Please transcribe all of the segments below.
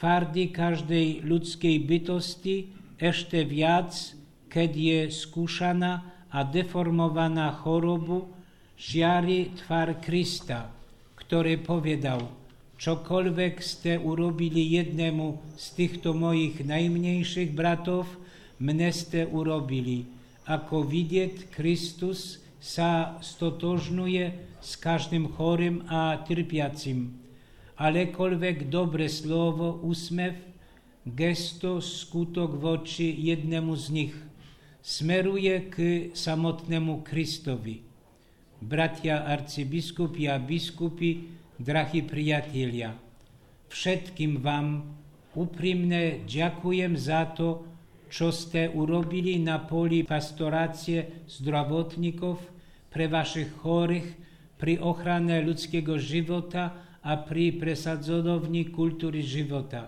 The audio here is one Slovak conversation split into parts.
twardy každej ľudskej bytosti, ešte viac, keď je skúšaná a deformovaná chorobu, žiari tvár Krista, ktorý povedal: čokoľvek ste urobili jednému z týchto mojich najmenších bratov, mne ste urobili. Ako vidieť, Kristus sa stotožňuje s každým chorým a trpiacim. Alekoľvek dobre slovo, úsmev, gesto, skutok voči jednému z nich smeruje k samotnému Kristovi. Bratia arcibiskupi a biskupy, drahí priatelia, všetkým vám úprimne ďakujem za to, čo ste urobili na poli pastorácie zdravotníkov pre vašich chorých, pri ochrane ľudského života a pri presadzovaní kultúry života.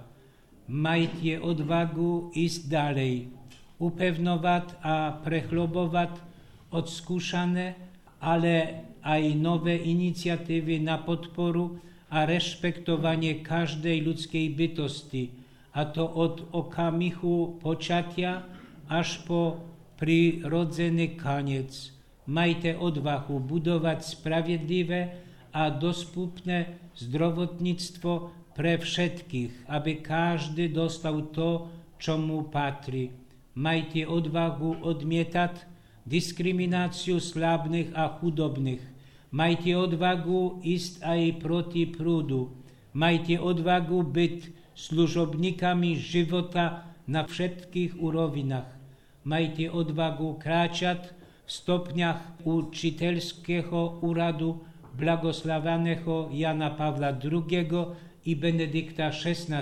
Majte odvahu ísť ďalej, upevňovať a prehlbovať odskúšané, ale aj nové iniciatívy na podporu a rešpektovanie každej ľudskej bytosti, a to od okamihu počatia až po prirodzený koniec. Majte odvahu budovať spravedlivé a dostupné zdravotníctvo pre všetkých, aby každý dostal to, čo mu patrí. Majte odvahu odmietať diskrimináciu slabých a chudobných. Majte odvahu ísť aj proti prúdu. Majte odvahu byť služobníkami života na všetkých úrovinách. Majte odvahu kráčať v stopniach učiteľského úradu blahoslaveného Jana Pavla II. I Benedikta XVI.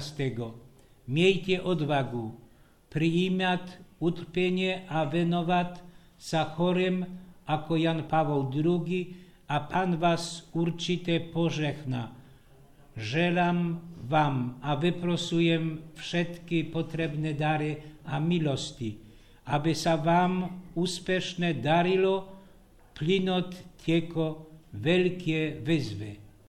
Miejte odvahu prijímať utrpenie a venovať sa chorým ako Jan Pavel II, a Pán vás určite požehná. Želám vám a vyprosujem všetky potrebné dary a milosti, aby sa vám úspešne darilo plynúť tieto veľké výzvy.